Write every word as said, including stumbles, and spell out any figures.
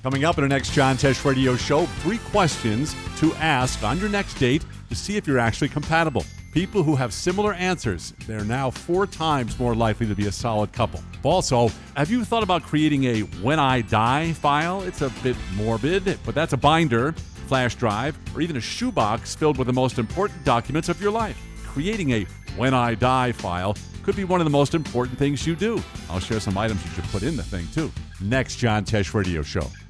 Coming up in our next John Tesh Radio Show, three questions to ask on your next date to see if you're actually compatible. People who have similar answers, they're now four times more likely to be a solid couple. Also, have you thought about creating a When I Die file? It's a bit morbid, but that's a binder, flash drive, or even a shoebox filled with the most important documents of your life. Creating a When I Die file could be one of the most important things you do. I'll share some items you should put in the thing, too. Next John Tesh Radio Show.